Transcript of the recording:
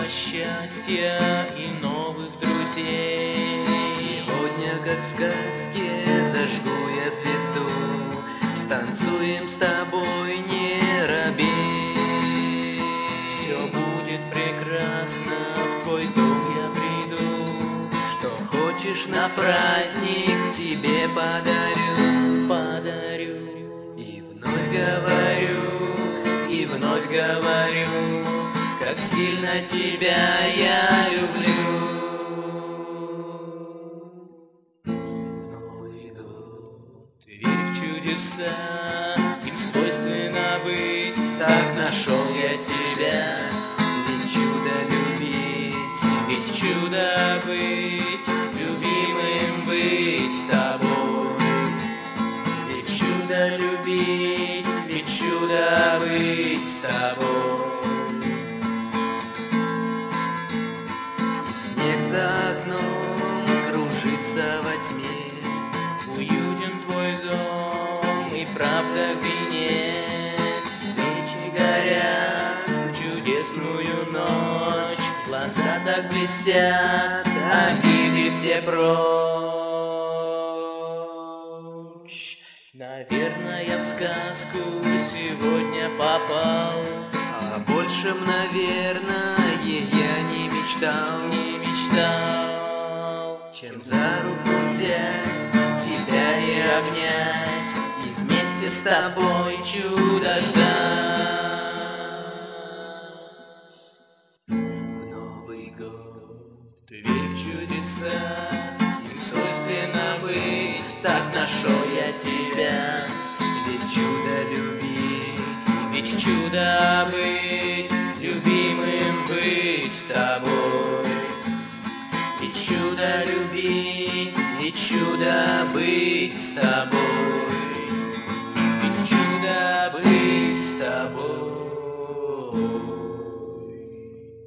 счастья и новых друзей. Сегодня, как в сказке, зажгу я звезду, станцуем с тобой, не робей. Все будет прекрасно, в твой дом я приду. Что хочешь на праздник, тебе подарю. И вновь говорю, как сильно тебя я люблю. В Новый год Верь в чудеса, им свойственно быть. так нашел я тебя, ведь чудо любить, Ведь чудо быть, любимым быть с тобой. ведь чудо любить, ведь чудо быть с тобой. И снег за окном кружится во тьме, Уютен твой дом и правда в вине. свечи горят, В чудесную ночь глаза так блестят, обиды все прочь. Наверное, я в сказку сегодня попал. о большем, наверное, я не мечтал. Не мечтал, Чем за руку взять тебя и обнять, и вместе с тобой чудо ждать. В Новый год ты верь в чудеса, им свойственно быть. так нашел я тебя, ведь чудо любить, Ведь чудо быть, любимым быть с тобой. Ведь чудо любить, ведь чудо быть с тобой.